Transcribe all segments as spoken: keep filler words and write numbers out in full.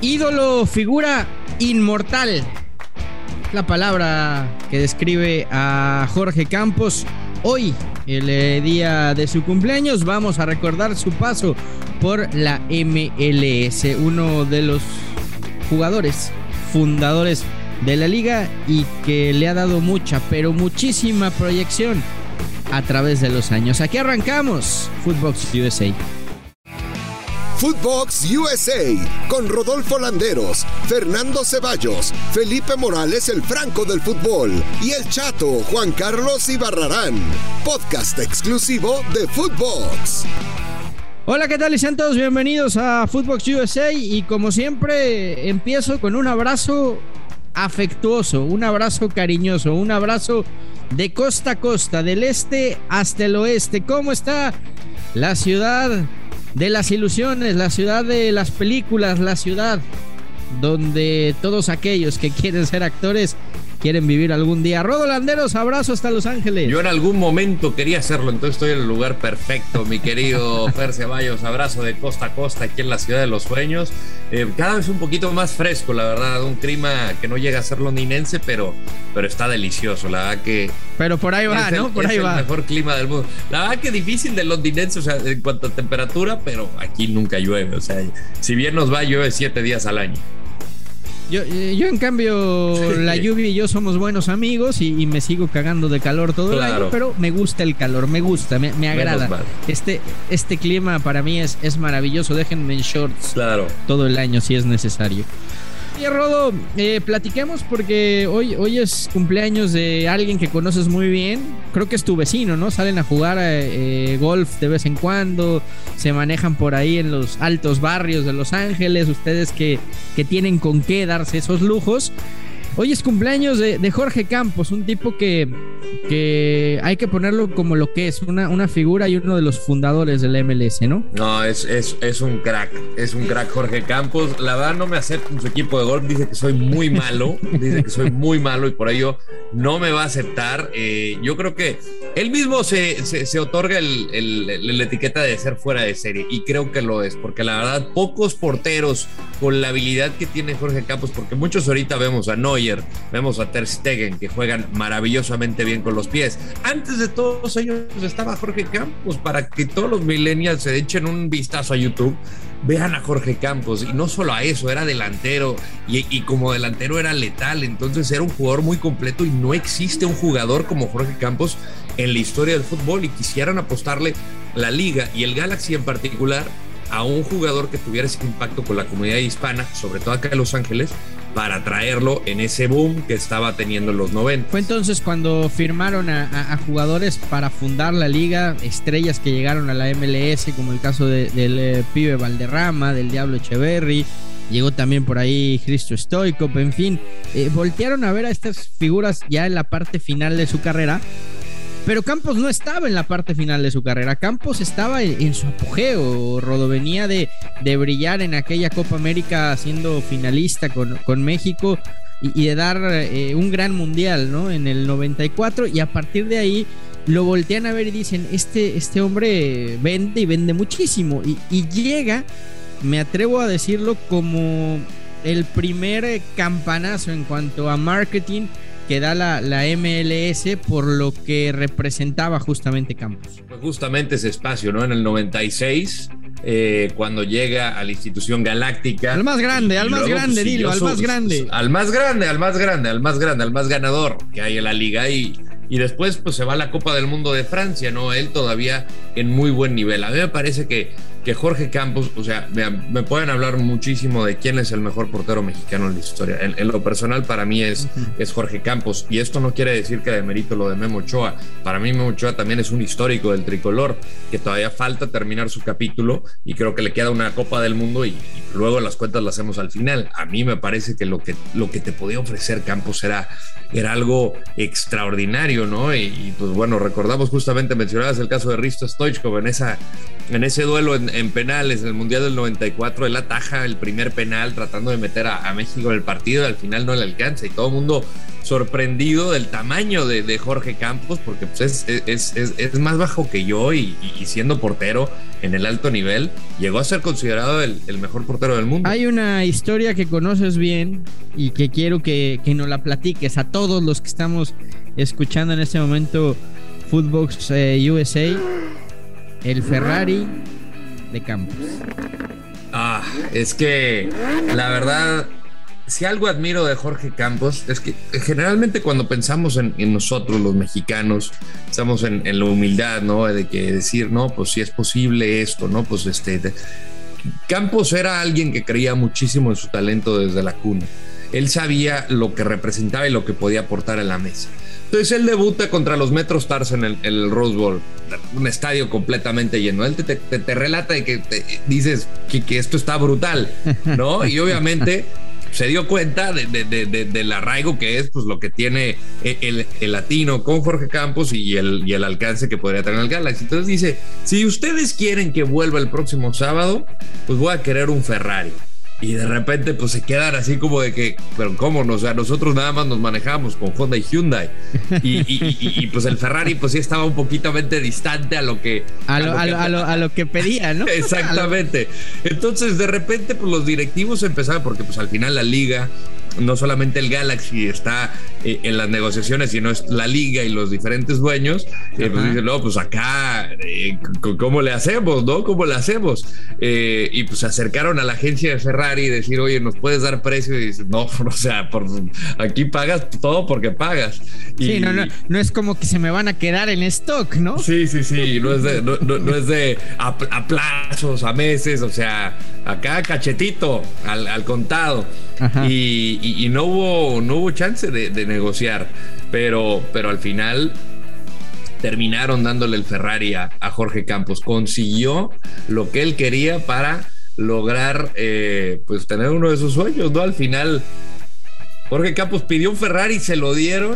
Ídolo, figura inmortal. La palabra que describe a Jorge Campos. Hoy, el eh, día de su cumpleaños, vamos a recordar su paso por la M L S, uno de los jugadores fundadores de la liga y que le ha dado mucha, pero muchísima proyección a través de los años. Aquí arrancamos Footbox U S A. Footbox U S A, con Rodolfo Landeros, Fernando Ceballos, Felipe Morales, el Franco del fútbol, y el Chato, Juan Carlos Ibarrarán. Podcast exclusivo de Footbox. Hola, ¿qué tal? Y sean todos bienvenidos a Footbox U S A. Y como siempre, empiezo con un abrazo afectuoso, un abrazo cariñoso, un abrazo de costa a costa, del este hasta el oeste. ¿Cómo está la ciudad de las ilusiones, la ciudad de las películas, la ciudad donde todos aquellos que quieren ser actores quieren vivir algún día? Rodo Landeros, abrazo hasta Los Ángeles. Yo en algún momento quería hacerlo, entonces estoy en el lugar perfecto, mi querido Fer Ceballos. Abrazo de costa a costa aquí en la ciudad de los sueños. Eh, cada vez un poquito más fresco, la verdad, un clima que no llega a ser londinense, pero, pero está delicioso, la verdad que... Pero por ahí va, el, ¿no? Por ahí es va. el mejor clima del mundo. La verdad que difícil del londinense, o sea, en cuanto a temperatura, pero aquí nunca llueve, o sea, si bien nos va, llueve siete días al año. Yo, yo en cambio, la lluvia y yo somos buenos amigos y, y me sigo cagando de calor todo claro. el año, pero me gusta el calor, me gusta, me, me agrada. Este, este clima para mí es, es maravilloso. Déjenme en shorts claro. todo el año si es necesario. Oye, Rodo, eh, platiquemos porque hoy, hoy es cumpleaños de alguien que conoces muy bien. Creo que es tu vecino, ¿no? Salen a jugar eh, golf de vez en cuando, se manejan por ahí en los altos barrios de Los Ángeles, ustedes que, que tienen con qué darse esos lujos. Hoy es cumpleaños de, de Jorge Campos, un tipo que, que hay que ponerlo como lo que es, una, una figura y uno de los fundadores de la M L S, ¿no? No, es, es, es un crack, es un crack Jorge Campos. La verdad no me acepta en su equipo de golf, dice que soy muy malo, dice que soy muy malo y por ello no me va a aceptar. Eh, yo creo que él mismo se, se, se otorga el, el, el, la etiqueta de ser fuera de serie y creo que lo es, porque la verdad pocos porteros con la habilidad que tiene Jorge Campos, porque muchos ahorita vemos a Neuer, vemos a Ter Stegen que juegan maravillosamente bien con los pies. Antes de todos ellos estaba Jorge Campos, para que todos los millennials se echen un vistazo a YouTube, vean a Jorge Campos, y no solo a eso, era delantero y, y como delantero era letal, entonces era un jugador muy completo y no existe un jugador como Jorge Campos en la historia del fútbol y quisieran apostarle la liga y el Galaxy en particular a un jugador que tuviera ese impacto con la comunidad hispana, sobre todo acá en Los Ángeles, para traerlo en ese boom que estaba teniendo en los noventa. Fue entonces cuando firmaron a, a, a jugadores para fundar la liga, estrellas que llegaron a la M L S, como el caso de, del eh, pibe Valderrama, del Diablo Echeverry, llegó también por ahí Hristo Stoichkov, en fin, eh, voltearon a ver a estas figuras ya en la parte final de su carrera. Pero Campos no estaba en la parte final de su carrera. Campos estaba en, en su apogeo. Rodo venía de, de brillar en aquella Copa América siendo finalista con, con México y, y de dar eh, un gran mundial, ¿no? En el noventa y cuatro, y a partir de ahí lo voltean a ver y dicen, este, este hombre vende y vende muchísimo. Y, y llega, me atrevo a decirlo, como el primer campanazo en cuanto a marketing que da la, la M L S por lo que representaba justamente Campos. Pues justamente ese espacio, ¿no? En el noventa y seis, eh, cuando llega a la institución galáctica. Al más grande, al más luego, grande, pues, dilo, al su, más grande. Al más grande, al más grande, al más grande, al más ganador que hay en la liga. Y, y después pues se va a la Copa del Mundo de Francia, ¿no? Él todavía en muy buen nivel. A mí me parece que que Jorge Campos, o sea, me, me pueden hablar muchísimo de quién es el mejor portero mexicano en la historia. En, en lo personal, para mí es, uh-huh. es Jorge Campos, y esto no quiere decir que demerito lo de Memo Ochoa. Para mí Memo Ochoa también es un histórico del tricolor, que todavía falta terminar su capítulo, y creo que le queda una Copa del Mundo, y, y luego las cuentas las hacemos al final. A mí me parece que lo que, lo que te podía ofrecer Campos era, era algo extraordinario, ¿no? Y, y pues bueno, recordamos justamente, mencionabas el caso de Hristo Stoichkov, Stoichkov en esa en ese duelo en, en penales en el Mundial del noventa y cuatro. Él ataja el primer penal tratando de meter a, a México en el partido y al final no le alcanza, y todo el mundo sorprendido del tamaño de, de Jorge Campos, porque pues es, es, es, es más bajo que yo y, y siendo portero en el alto nivel, llegó a ser considerado el, el mejor portero del mundo. Hay una historia que conoces bien y que quiero que, que nos la platiques a todos los que estamos escuchando en este momento Footbox eh, U S A, el Ferrari de Campos. Ah, es que la verdad, si algo admiro de Jorge Campos es que generalmente cuando pensamos en, en nosotros los mexicanos, estamos en, en la humildad, ¿no? De que decir, no, pues si es posible esto, ¿no? Pues este, de... Campos era alguien que creía muchísimo en su talento desde la cuna. Él sabía lo que representaba y lo que podía aportar a la mesa. Entonces él debuta contra los MetroStars en el, en el Rose Bowl, un estadio completamente lleno. Él te, te, te relata de que te dices que, que esto está brutal, ¿no? Y obviamente se dio cuenta de, de, de, de, del arraigo que es pues lo que tiene el, el latino con Jorge Campos y el, y el alcance que podría tener el Galaxy. Entonces dice, si ustedes quieren que vuelva el próximo sábado, pues voy a querer un Ferrari. Y de repente pues se quedan así como de que, pero ¿cómo? No, o sea, nosotros nada más nos manejamos con Honda y Hyundai. Y, y, y, y pues el Ferrari pues sí estaba un poquito distante a lo que... A lo, a lo, a lo, a lo que pedía, ¿no? Exactamente. Entonces de repente pues los directivos empezaron, porque pues al final la liga, no solamente el Galaxy está eh, en las negociaciones, sino es la liga y los diferentes dueños, eh, pues dicen, no, pues acá, eh, ¿cómo le hacemos, no? ¿Cómo le hacemos? Eh, y pues se acercaron a la agencia de Ferrari y decir, oye, ¿nos puedes dar precio? Y dicen, no, o sea, por, aquí pagas todo porque pagas. Y, sí, no, no, no es como que se me van a quedar en stock, ¿no? Sí, sí, sí, no es de, no, no, no es de a, a plazos, a meses, o sea, acá cachetito, al, al contado. Y, y, y no hubo no hubo chance de, de negociar, pero, pero al final terminaron dándole el Ferrari a, a Jorge Campos. Consiguió lo que él quería para lograr eh, pues tener uno de sus sueños, ¿no? Al final Jorge Campos pidió un Ferrari, se lo dieron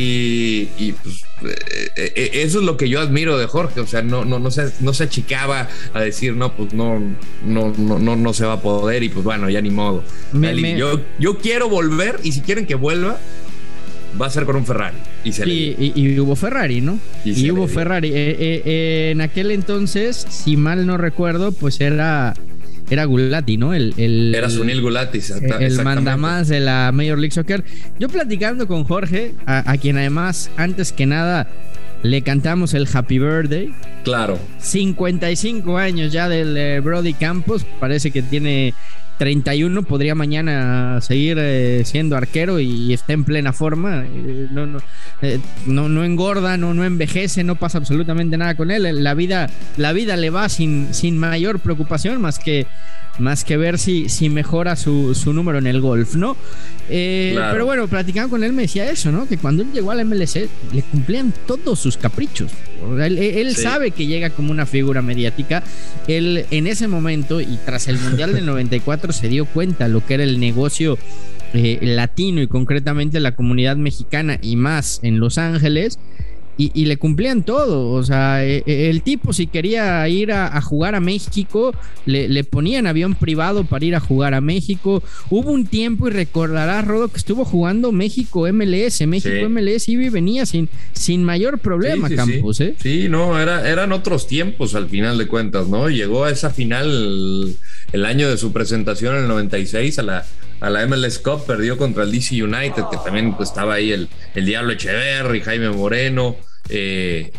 y, y pues eh, eh, eso es lo que yo admiro de Jorge, o sea, no, no, no, se, no se achicaba a decir, no, pues no, no, no, no, no se va a poder y pues bueno, ya ni modo. Me, me... Yo, yo quiero volver y si quieren que vuelva, va a ser con un Ferrari. Y, se y, y, y hubo Ferrari, ¿no? Y, y hubo Ferrari. Eh, eh, eh, en aquel entonces, si mal no recuerdo, pues era... Era Gulati, ¿no? El, el, Era Sunil Gulati, el mandamás de la Major League Soccer. Yo platicando con Jorge, a, a quien además, antes que nada, le cantamos el Happy Birthday. Claro. cincuenta y cinco años ya del eh, Brody Campos. Parece que tiene treinta y uno. Podría mañana seguir eh, siendo arquero y está en plena forma. Eh, no, no, eh, no, no engorda, no, no envejece, no pasa absolutamente nada con él. La vida, la vida le va sin, sin mayor preocupación más que, más que ver si, si mejora su, su número en el golf, ¿no? Eh, claro. Pero bueno, platicando con él me decía eso, ¿no? Que cuando él llegó a la M L C le cumplían todos sus caprichos. Él, él sí. sabe que llega como una figura mediática. Él en ese momento y tras el Mundial del noventa y cuatro se dio cuenta lo que era el negocio eh, latino y concretamente la comunidad mexicana y más en Los Ángeles. Y, y le cumplían todo, o sea, el tipo si quería ir a, a jugar a México, le, le ponían avión privado para ir a jugar a México. Hubo un tiempo, y recordarás, Rodo, que estuvo jugando México M L S, México sí. M L S iba y venía sin, sin mayor problema, sí, sí, Campos, sí. ¿eh? Sí, no, era, eran otros tiempos al final de cuentas, ¿no? Llegó a esa final el, el año de su presentación en el noventa y seis a la a la M L S Cup, perdió contra el D C United, que también pues, estaba ahí el, el Diablo Echeverri, Jaime Moreno, eh,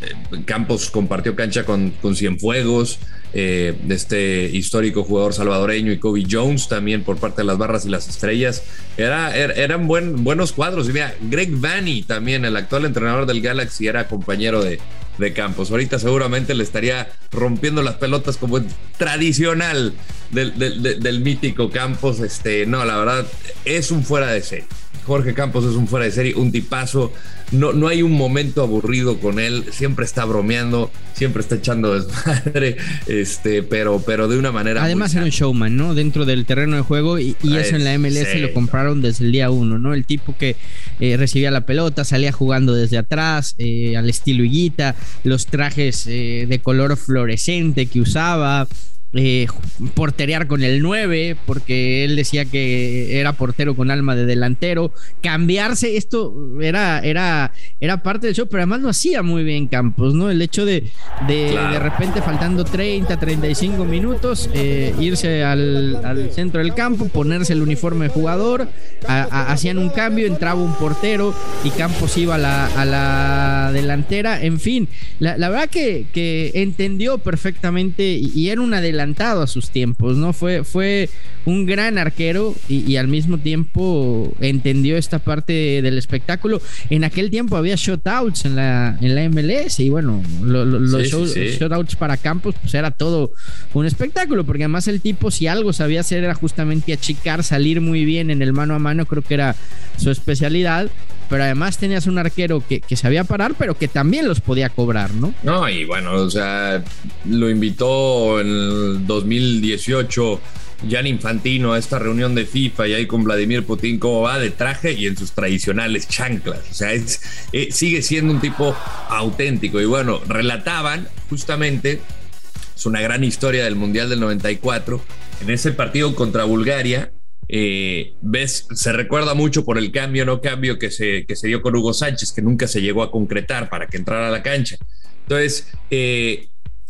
Campos compartió cancha con, con Cienfuegos, eh, de este histórico jugador salvadoreño, y Kobe Jones también por parte de las Barras y las Estrellas. Era, er, eran buen, buenos cuadros. Y mira, Greg Vanney también, el actual entrenador del Galaxy, era compañero de, de Campos. Ahorita seguramente le estaría rompiendo las pelotas como tradicional del, del, del, del mítico Campos. Este, no, la verdad, es un fuera de serie. Jorge Campos es un fuera de serie, un tipazo. No, no hay un momento aburrido con él. Siempre está bromeando, siempre está echando desmadre, este, pero, pero de una manera. Además era un showman, ¿no? Dentro del terreno de juego y, y eso en la M L S sí, lo compraron desde el día uno, ¿no? El tipo que eh, recibía la pelota, salía jugando desde atrás, eh, al estilo Higuita, los trajes eh, de color fluorescente que usaba. Eh, porterear con el nueve, porque él decía que era portero con alma de delantero, cambiarse, esto era, era, era parte del show, pero además lo hacía muy bien Campos, ¿no? El hecho de de, claro. de repente faltando treinta, treinta y cinco minutos, eh, irse al, al centro del campo, ponerse el uniforme de jugador, a, a, hacían un cambio, entraba un portero y Campos iba a la, a la delantera, en fin, la, la verdad que, que entendió perfectamente y, y era una delantera a sus tiempos, ¿no? Fue, fue un gran arquero y, y al mismo tiempo entendió esta parte del espectáculo. En aquel tiempo había shutouts en la, en la M L S y bueno, lo, lo, los sí, show, sí, sí. shutouts para Campos pues era todo un espectáculo, porque además el tipo, si algo sabía hacer, era justamente achicar, salir muy bien en el mano a mano, creo que era su especialidad. Pero además tenías un arquero que, que sabía parar, pero que también los podía cobrar, ¿no? No, y bueno, o sea, lo invitó en el dos mil dieciocho Gianni Infantino a esta reunión de FIFA y ahí con Vladimir Putin, cómo va de traje y en sus tradicionales chanclas. O sea, es, eh, sigue siendo un tipo auténtico. Y bueno, relataban justamente, es una gran historia del Mundial del noventa y cuatro, en ese partido contra Bulgaria. Eh, ves, se recuerda mucho por el cambio no cambio que se, que se dio con Hugo Sánchez, que nunca se llegó a concretar para que entrara a la cancha. Entonces eh,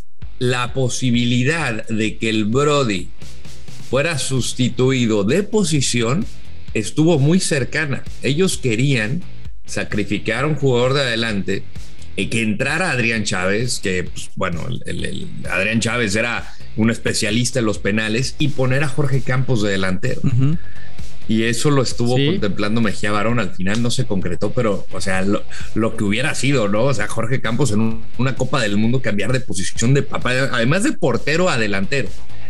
la posibilidad de que el Brody fuera sustituido de posición estuvo muy cercana. Ellos querían sacrificar a un jugador de adelante, eh, que entrara Adrián Chávez, que pues, bueno, el, el Adrián Chávez era un especialista en los penales, y poner a Jorge Campos de delantero. Uh-huh. Y eso lo estuvo ¿Sí? contemplando Mejía Barón. Al final no se concretó, pero, o sea, lo, lo que hubiera sido, ¿no? O sea, Jorge Campos en un, una Copa del Mundo cambiar de posición de papá, además de portero a delantero.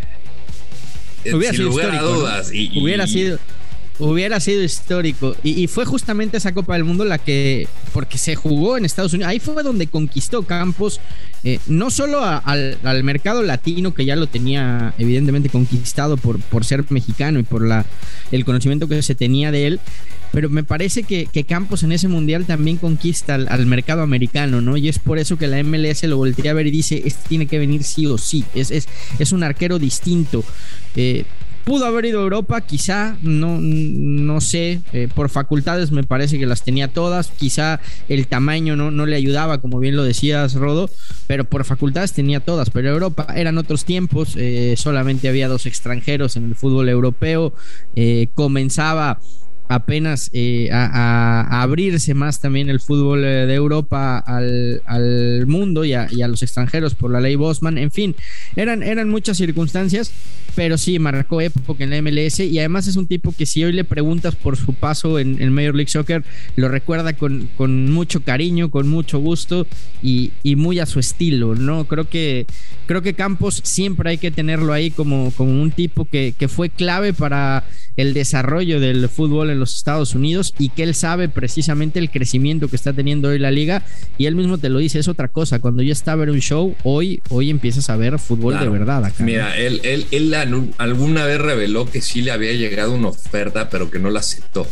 Hubiera Sin sido lugar a dudas. ¿no? Y, hubiera y, sido... Hubiera sido histórico y, y fue justamente esa Copa del Mundo la que, porque se jugó en Estados Unidos, ahí fue donde conquistó Campos, eh, no solo a, al, al mercado latino, que ya lo tenía evidentemente conquistado por, por ser mexicano y por la, el conocimiento que se tenía de él, pero me parece que, que Campos en ese mundial también conquista al, al mercado americano, ¿no? Y es por eso que la M L S lo voltea a ver y dice, este tiene que venir sí o sí, es, es, es un arquero distinto. eh, Pudo haber ido a Europa, quizá, no, no sé, eh, por facultades me parece que las tenía todas, quizá el tamaño no, no le ayudaba, como bien lo decías, Rodo, pero por facultades tenía todas. Pero Europa eran otros tiempos, eh, solamente había dos extranjeros en el fútbol europeo, eh, comenzaba apenas eh, a, a abrirse más también el fútbol de Europa al, al mundo y a, y a los extranjeros por la ley Bosman. En fin, eran, eran muchas circunstancias, pero sí marcó época en la M L S y además es un tipo que si hoy le preguntas por su paso en, en Major League Soccer, lo recuerda con, con mucho cariño, con mucho gusto y, y muy a su estilo, ¿no? Creo que, creo que Campos siempre hay que tenerlo ahí como, como un tipo que, que fue clave para el desarrollo del fútbol en los Estados Unidos y que él sabe precisamente el crecimiento que está teniendo hoy la liga, y él mismo te lo dice, es otra cosa, cuando ya está a ver un show, hoy, hoy empiezas a ver fútbol claro. de verdad acá. Mira, ¿no? él, él, él alguna vez reveló que sí le había llegado una oferta, pero que no la aceptó.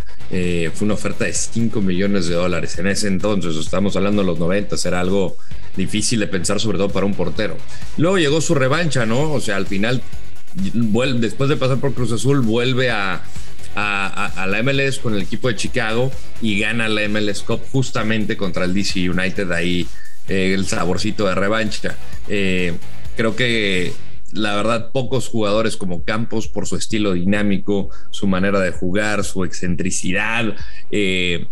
Eh, fue una oferta de cinco millones de dólares en ese entonces, estamos hablando de los noventa, era algo difícil de pensar, sobre todo para un portero. Luego llegó su revancha, ¿no? O sea, al final, vuelve, después de pasar por Cruz Azul, vuelve a A, a, a la M L S con el equipo de Chicago y gana la M L S Cup justamente contra el D C United, ahí eh, el saborcito de revancha. Eh, creo que la verdad pocos jugadores como Campos, por su estilo dinámico, su manera de jugar, su excentricidad, eh,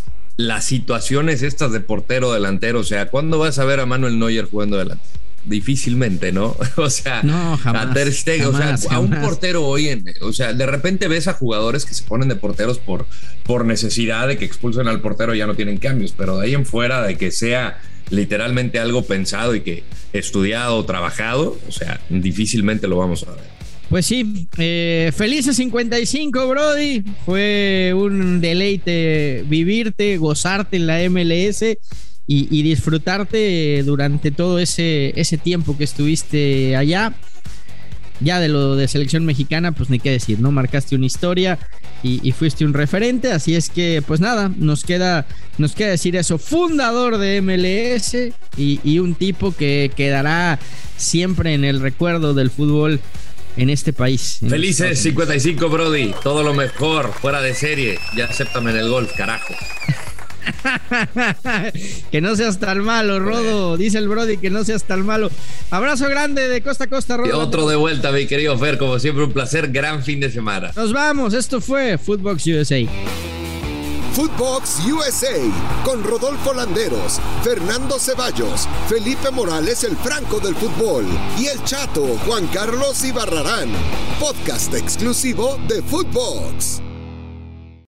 las situaciones estas de portero delantero, o sea, ¿cuándo vas a ver a Manuel Neuer jugando delante? Difícilmente, ¿no? O sea, no, jamás, a Ter Stegen, jamás, o sea, a un portero hoy, en, o sea, de repente ves a jugadores que se ponen de porteros por, por necesidad de que expulsen al portero, ya no tienen cambios, pero de ahí en fuera, de que sea literalmente algo pensado y que estudiado o trabajado, o sea, difícilmente lo vamos a ver. Pues sí, eh, felices cincuenta y cinco, Brody. Fue un deleite vivirte, gozarte en la M L S y, y disfrutarte durante todo ese, ese tiempo que estuviste allá. Ya de lo de selección mexicana, pues ni qué decir, ¿no? Marcaste una historia y, y fuiste un referente, así es que, pues nada, nos queda, nos queda decir eso. Fundador de M L S y, y un tipo que quedará siempre en el recuerdo del fútbol en este país. En Felices cincuenta y cinco, Brody. Todo lo mejor, fuera de serie. Ya acéptame en el golf, carajo. Que no seas tan malo, Rodo. Dice el Brody que no seas tan malo. Abrazo grande de costa a costa, Rodo. Y otro de vuelta, mi querido Fer. Como siempre, un placer. Gran fin de semana. Nos vamos. Esto fue Footbox U S A. Footbox U S A con Rodolfo Landeros, Fernando Ceballos, Felipe Morales, el Franco del fútbol, y el Chato Juan Carlos Ibarrarán. Podcast exclusivo de Footbox.